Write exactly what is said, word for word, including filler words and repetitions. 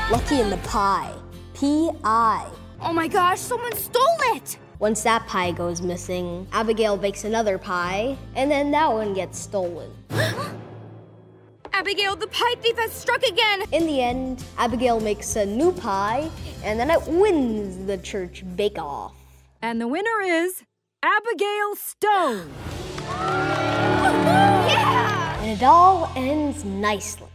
Lucky in the Pie. P I. Oh my gosh, someone stole it! Once that pie goes missing, Abigail bakes another pie, and then that one gets stolen. Abigail, the pie thief has struck again! In the end, Abigail makes a new pie, and then it wins the church bake-off. And the winner is Abigail Stone. Yeah! And it all ends nicely.